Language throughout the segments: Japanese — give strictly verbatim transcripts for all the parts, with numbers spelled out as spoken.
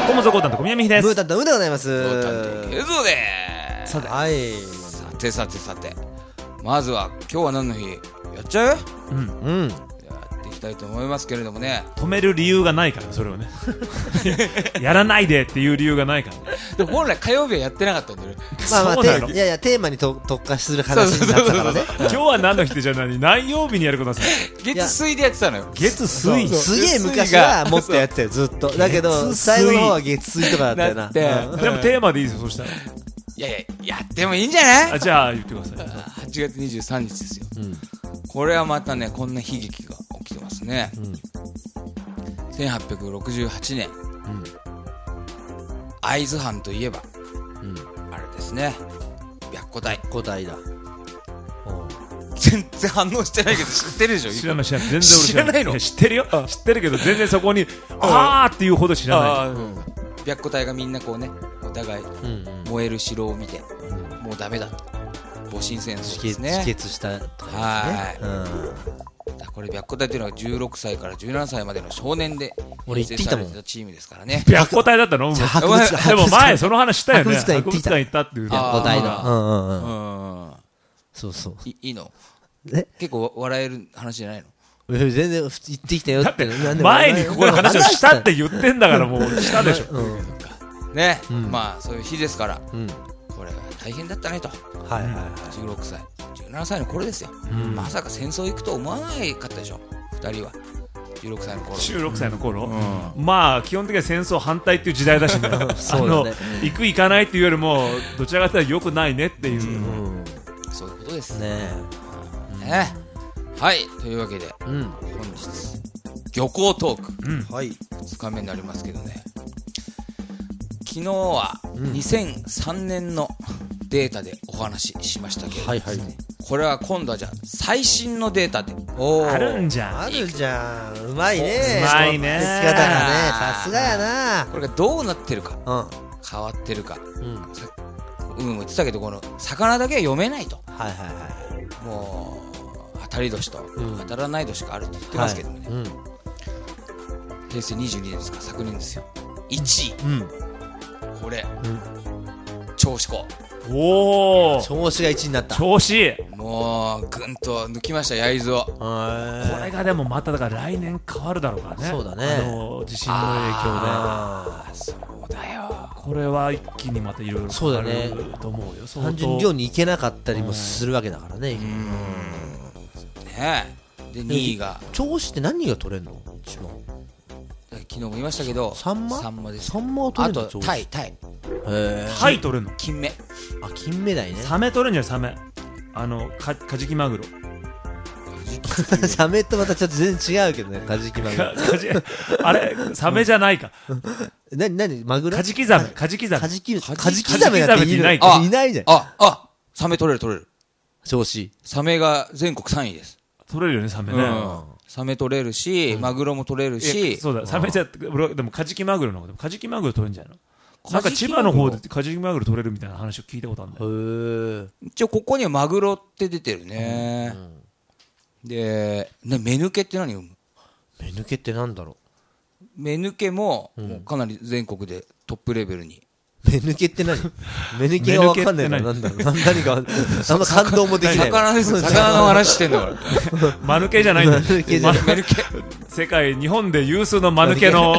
こもぞこうたんと小宮美です。 ムータンとムでございます。 ムータンとケイゾーでーす。 さて、はい、 さてさてさて、まずは今日は何の日やっちゃう？ うんうん、 やっていきたいと思いますけれどもね。 止める理由がないからそれをねやらないでっていう理由がないから、ね、 でも本来火曜日はやってなかったんだよね。 まあまあ、 そうなの？ いやいや、テーマにと特化する話になったからね。 今日は何の日ってじゃ何何曜日にやることなんですか？ 月水でやってたのよ。 月水すげえ昔はもっとやってたよ、ずっと。だけど最後の方は月水とかだったよな。 だってでもテーマでいいですよ、そしたら。 いやいや、やってもいいんじゃない？ あ、じゃあ言ってください。 はちがつにじゅうさんにちですよ、 うん、 これはまたね、こんな悲劇が起きてますね、 うん、 せんはっぴゃくろくじゅうはちねん、 うん、 会津藩といえば、 うん、 あれですね、白虎隊。 古代だ。 全然反応してないけど知ってるでしょ？ 知らない知らない、全然俺知らないの？ いや知ってるよ、知ってるけど全然そこにあーっていうほど知らない。 うん、白虎隊がみんなこうね、お互い燃える城を見て、うん、もうダメだと、戊辰戦争ですね、 止血したとかですね。 はい、 うん、 これ白虎隊というのはじゅうろくさいからじゅうななさいまでの少年で俺編成されてたチームですからね。 白虎隊だったの？ 博物館でも前その話したよね。 博物館博物館行ったっていうね。 白虎隊の。うんうんううん。 ん、 そうそう。 いいいの？ え、 結構笑える話じゃないの？ 全然言ってきたよって。 前にここの話をしたって言ってんだからもうしたでしょ。 ね、 うん、 まあそういう日ですから、うん、これ大変だったねと。 はいはいはい。 じゅうろくさい、じゅうななさいの頃ですよ、うん、まさか戦争行くと思わないかったでしょ、ふたりは。じゅうろくさいの頃。 じゅうろくさいの頃、 うん、 まあ基本的には戦争反対っていう時代だしね。 そうだね。 行く行かないっていうよりもどちらかというと良くないねっていう、うんうん、そういうことですね。 ね、はい、というわけで、うん、本日漁港トーク、うん、はい、ふつかめになりますけどね、昨日はにせんさんねんのデータでお話ししましたけど、はいはい、これは今度はじゃあ最新のデータで。 おあるんじゃん、 あるじゃん、うまいね、 うまいね、 聞き方がね、さすがやな。 これがどうなってるか、 うん、 変わってるか、うん、うん、言ってたけど、この魚だけは読めないと、 はいはいはい、 もう当たり年と当たらない年があるって言ってますけどね、はい、うん、へいせいにじゅうにねんですか、昨年ですよ、いちい、うん、これ、うん、銚子港。 おお、 銚子がいちいになった。 銚子もうぐんと抜きました、焼津を。これがでもまただから来年変わるだろうからね。 そうだね、 あの地震の影響で。 ああ、そうだよ、 これは一気にまたいろいろ変わると思うよ。 う単純に漁に行けなかったりもするわけだからね。うん、 ねえ、でにいが銚子って何が取れるの？一番昨日も言いましたけど、 サンマ？ サンマです。 サンマを取れるの？ あとタイ、タイ。 へタイ取れるの？ 金目。 あ、金目だいね。 サメ取れるんじゃない？サメ。あのカカジキマグロ。 サメとまたちょっと全然違うけどね、カジキマグロ。 あれサメじゃないか。 なになにマグロ？ カジキザメ、カジキザメ。 カジキカジキザメだっていないいないじゃん。 ああ、サメ取れる取れる。 銚子。 サメが全国さんいです。 取れるよね、サメね。 サメ取れるし、マグロも取れるし。 そうだ、サメじゃ、俺でもカジキマグロの方でもカジキマグロ取れるんじゃないの？なんか千葉の方でカジキマグロ取れるみたいな話を聞いたことあるんだよ。 一応ここにはマグロって出てるね。で、ね、目抜けって何？目抜けってなんだろう？目抜けも、もうかなり全国でトップレベルに。 目抜けって何？目抜けがわかんないからなんだろう。何が、あんま感動もできない。 魚ですよ。魚の話してんだから。 間抜けじゃないんだよ。 目抜け。 世界、日本で有数の間抜けの。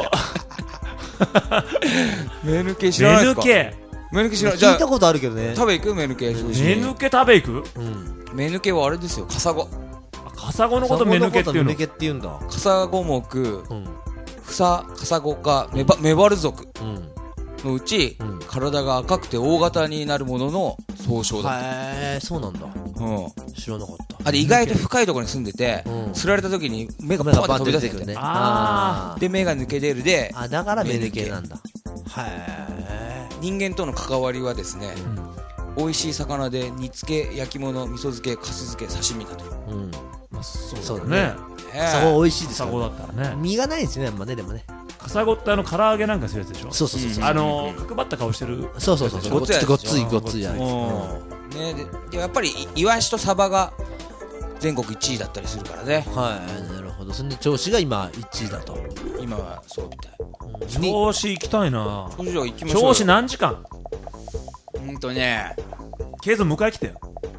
目抜け知らないですか？ 目抜け。 目抜け知らない。 聞いたことあるけどね。 食べ行く？目抜け。 目抜け食べ行く？ 目抜けはあれですよ、カサゴ。 カサゴのこと目抜けっていうの？ 目抜けって言うんだ。 カサゴ目、フサカサゴ科メバメバル族のうち、体が赤くて大型になるものの総称だった。 へえ、そうなんだ。うん、知らなかった。 あれ意外と深いところに住んでて、釣られた時に目がパッと飛び出てくるね。ああ。で目が抜け出るで。 あ、だから目抜けなんだ。へえ。人間との関わりはですね、美味しい魚で煮付け、焼き物、味噌漬け、かす漬け、刺身だと。 うん。まあそうだね。カサゴ美味しいですよ。カサゴだったらね。 身がないですね、あんまね、でもね。 カサゴってあの唐揚げなんかするやつでしょ。 そうそうそう。 あの角張った顔してる。 そうそうそう。ごっついごっついごっついやつ。 ね、でやっぱりイワシとサバが全国いちいだったりするからね。 はい、なるほど。それで銚子が今いちいだと。 今はそうみたい。 銚子行きたいな。 銚子行きましょうよ。 銚子何時間？ うんとね、 ケイゾ迎え来てよ。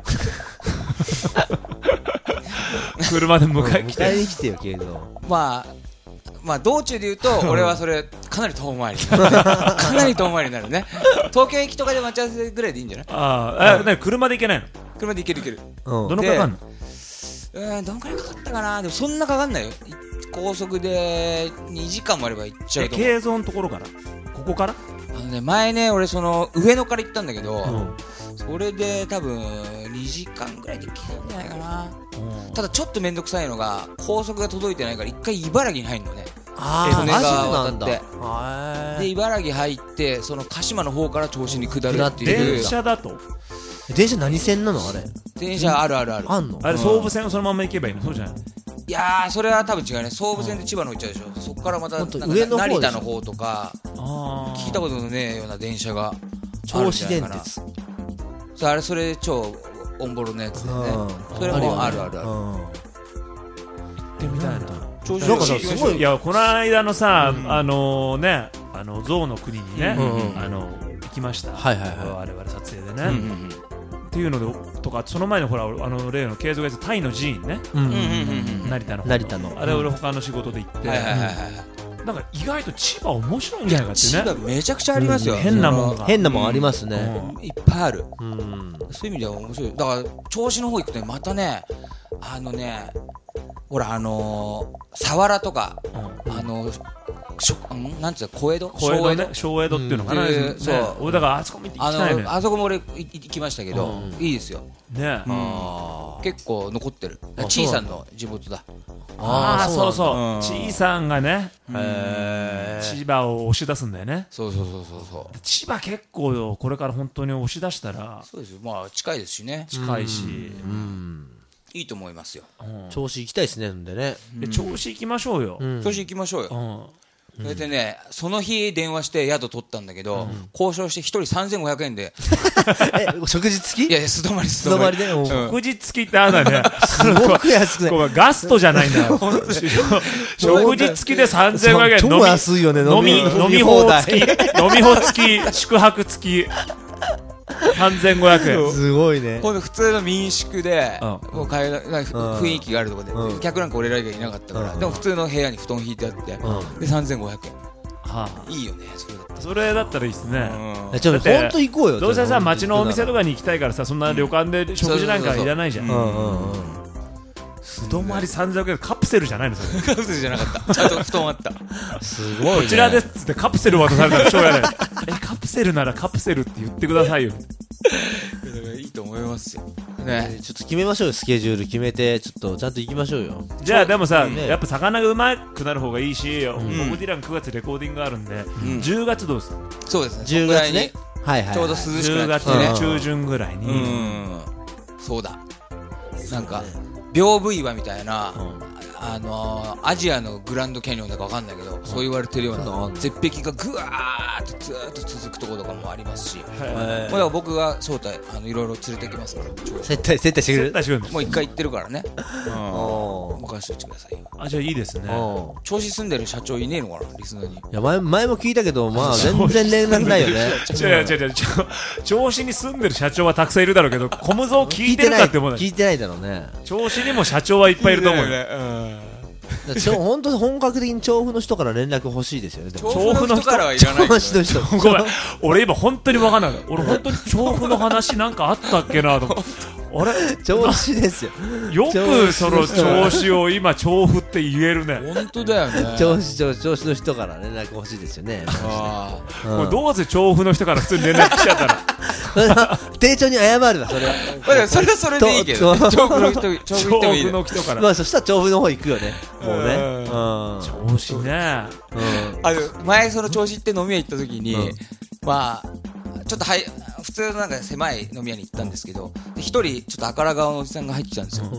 車で迎え来て。 迎えに来てよ、ケイゾ。 まあまあ道中で言うと俺はそれかなり遠回りかなり遠回りになるね。東京駅とかで待ち合わせぐらいでいいんじゃない？ ああ、ね、車で行けないの？ 車で行ける行ける。 どのくらいかかんの？ えー、どのくらいかかったかな。でもそんなかかんないよ。高速でにじかんもあれば行っちゃうと思う。 ケイゾのところからここから？ あのね、前ね俺その上野から行ったんだけど、 うん、 それで多分にじかんぐらいで行けるんじゃないかな。ただちょっとめんどくさいのが高速が届いてないから一回茨城に入るのね。 あー、利根川渡ってマジで茨城入ってその鹿島の方から銚子に下るっていう。 電車だと？ 電車何線なのあれ？ 電車あるあるある。 あんの？ あれ総武線をそのまま行けばいいの？そうじゃない？ いやーそれは多分違うね。総武線で千葉の方行っちゃうでしょ。そこからまたなんか上の方成田の方とか聞いたことのねえような電車が銚子電鉄。 そうあれそれ超オンボロのやつだよね。それもあるあるある。 行ってみたいな。 銚子なんかさすごい。 いやこの間のさ、うん、あのねあの象の国にね、うんうん、あの行きました。 はいはいはい。 我々撮影でね、うんうんうん、っていうのでとかその前にほらあの例の継続やつタイの寺院ね、うんうんうんうん、成田の方成田のあれ俺他の仕事で行って、 はいはいはいはい、 なんか意外と千葉面白いんじゃないかってね。 千葉めちゃくちゃありますよ、 うん、変なもんが変なもんありますね、 うん、いっぱいある、 うん、 そういう意味では面白い。だから銚子の方行くとねまたねあのねほらあのー、佐原とか、うん、あのーしょんなんつうの小江戸小江戸ね小江戸っていうのかな、うんね、そう俺だからあそこ見て行きたいね。 あ, あそこも俺行きましたけど、うん、いいですよね、 うん、 あ結構残ってる。ちいさんの地元だ。 ああそうそうちい、うん、さんがねへ千葉を押し出すんだよね。 そうそうそうそうそう千葉結構これから本当に押し出したらそうですよ。まあ近いですしね。 近いし、うんうんいいと思いますよ。 銚子行きたいですね。んでね。 で銚子行きましょうよ。 銚子行きましょうよ。 うん、 それでね、その日電話して宿取ったんだけど、うん、交渉して一人さんぜんごひゃくえんで。 え、食事付き？ いやいや、素泊まり素泊まりで。 うん、食事付きってあるんだね。 すごく安くね。 ここガストじゃないんだよ。食事付きでさんぜんごひゃくえん。 超安いよね。 飲み、飲み放付き。飲み放付き、宿泊付き。さんぜんごひゃくえんすごいね。 今度普通の民宿で、うん、こう会話雰囲気があるところで、うん、客なんか俺ら以外いなかったから、うん、でも普通の部屋に布団引いてあって、うん、でさんぜんごひゃくえん、はあ、いいよねそれだったら。 それだったらいいっすね、 うん、ちょっと本当行こうよ。 どうせさ街のお店とかに行きたいからさそんな旅館で食事なんかいらないじゃん。素泊まりさんぜんごひゃくえんカプセルじゃないのそれ。 カプセルじゃなかった。ちゃんと布団あった。 すごいね。 こちらですってカプセル渡されたら超やない。えカプセルならカプセルって言ってくださいよ。 いいと思いますよ。ね、 ちょっと決めましょうよ。スケジュール決めてちょっとちゃんと行きましょうよ。 じゃあでもさ、ね、やっぱ魚がうまくなる方がいいし、うん、僕ディランくがつレコーディングがあるんで、うん、じゅうがつどうですか？ そうですね。 じゅうがつね。はいはいはい。 ちょうど涼しくなってね。じゅうがつ中旬ぐらいに。 うん。そうだ。なんか屏風岩みたいな、うん、あのー、アジアのグランドキャニオンだかわかんないけど、うん、そう言われてるような絶壁がぐわーってずーっと続くところとかもありますし、はい、もう僕が招待あのいろいろ連れてきますから接待接待してくれる。 接待もう一回行ってるからね。うん任せておいてくださいよ。 あじゃあいいですね。 銚子住んでる社長いねえのかなリスナーに。いや 前, 前も聞いたけどまあ全然連絡ないよね。 違う違う違う銚子に住んでる社長はたくさんいるだろうけどコムゾー聞いてるかって思う。 聞いてないだろうね。 銚子にも社長はいっぱいいると思うよね。 本当本格的に調布の人から連絡欲しいですよね。 調布の人からはいらない。 調布の人。 ごめん俺今本当に分かんない。俺本当に調布の話なんかあったっけなと。あれ調子ですよ。 よくその調子を今調布って言えるね。 本当だよね。 調子調子の人から連絡欲しいですよね。 ああ、うん、これどうせ調布の人から普通に連絡来ちゃったら丁重に謝るわそれは。 それはそれでいいけど、ね、調布の人調布調布の人から。 まあそしたら調布の方行くよね。もうね。うん、 調子ね。 うん、あの前その調子行って飲み屋行った時に、うん、まあちょっとはい普通のなんか狭い飲み屋に行ったんですけど一人ちょっと赤ら顔のおじさんが入ってきたんですよ、うん、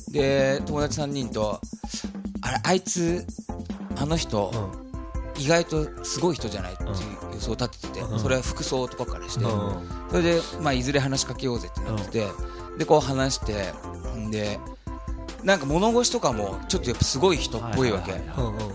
で友達さんにんとあれあいつあの人、うん、意外とすごい人じゃないっていう予想を立ててて、うん、それは服装とかからして、うん、それで、まあ、いずれ話しかけようぜってなってて、うん、でこう話してんでなんか物腰とかもちょっとやっぱすごい人っぽいわけ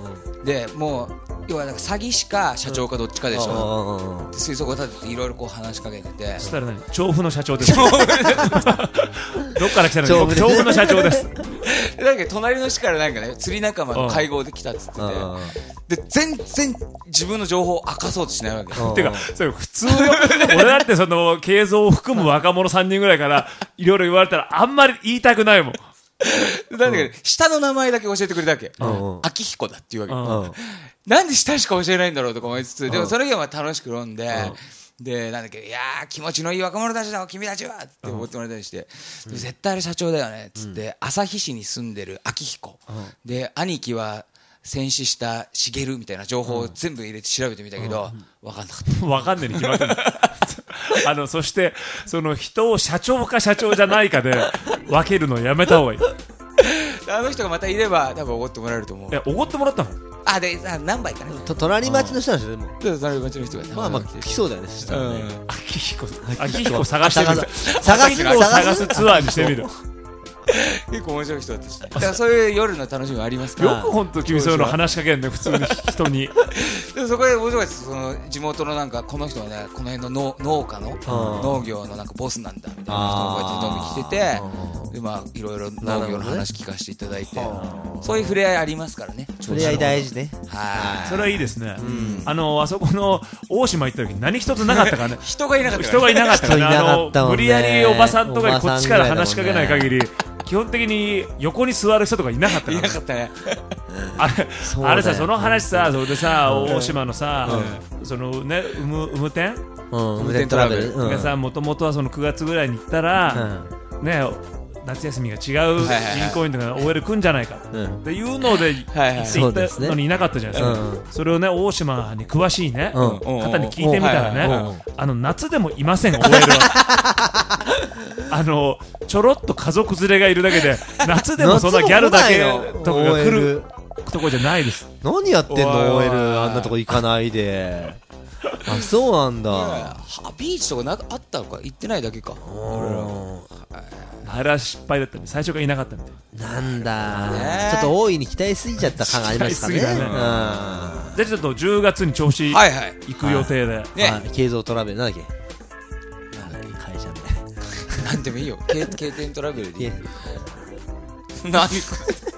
でもう要はなんか詐欺師か社長かどっちかでしょ、うん、で推測を立てていろいろこう話しかけてて、 そしたら何、調布の社長ですどっから来たのに調布の社長ですなんか隣の市からなんかね釣り仲間の会合で来たっつってて、で全然自分の情報を明かそうとしないわけてかそれ普通よ俺だってその慶三を含む若者さんにんぐらいからいろいろ言われたらあんまり言いたくないもんなんだけど、下の名前だけ教えてくれたわけ。秋彦だっていうわけ。なんで下しか教えないんだろうとか思いつつ、でもその日はまあ楽しく飲んで、で、なんだっけ、いやー、気持ちのいい若者たちだ、君たちはって思ってもらったりして、絶対あれ社長だよね、つって、旭市に住んでる秋彦。で、兄貴は戦死した茂みたいな情報を全部入れて調べてみたけど、わかんなかった。 わかんねえに決まってる。あの、そして、その人を社長か社長じゃないかで分けるのやめた方がいい。 あの人がまたいれば多分おごってもらえると思う。 え、おごってもらったの？ あ、で、あ何倍かね。 と隣町の人なんですよ、でも。 隣町の人が。 まあまあ、来そうだよね、したらね。 秋彦、秋彦探してみる。 探す、探すツアーにしてみる。 結構面白い人だったしね。だからそういう夜の楽しみがありますから。 よく本当君そういうの話しかけるね、普通に人に。 でもそこで面白いです。その地元のなんかこの人はね、この辺の農家の農業のなんかボスなんだみたいな人がこうやって飲みに来てて、でまあいろいろ農業の話聞かせていただいて、そういう触れ合いありますからね。 触れ合い大事ね。 はい。 それはいいですね。あのあそこの大島行った時何一つなかったからね。 人がいなかった。 人がいなかったからね。あの無理やりおばさんとかにこっちから話しかけない限り。基本的に横に座る人とかいなかったから、 いなかったね。 あれ、あれさ、その話さ、それでさ、大島のさ、そのね、うむ、うむ店うむ店トラベルがさ、もともとはそのくがつぐらいに行ったら、ね、夏休みが違う銀行員とか オーエル 来んじゃないかっていうので行ったのにいなかったじゃないですか。それをね、大島に詳しいね、方に聞いてみたらね、あの、夏でもいません、オーエル は。あのちょろっと家族連れがいるだけで夏でもそんなギャルだけとかが来るとこじゃないです。 何やってんの オーエル あんなとこ行かないで。あ、そうなんだ。 ビーチとかなあったのか行ってないだけか。 あれは失敗だったね。最初からいなかったんで。 なんだ、ちょっと大いに期待すぎちゃった感がありましたね。じゃあちょっとじゅうがつに調子行く予定で、 慶三トラベルなんだっけ、 なんでもいいよ。経典トラベルでいい。何これ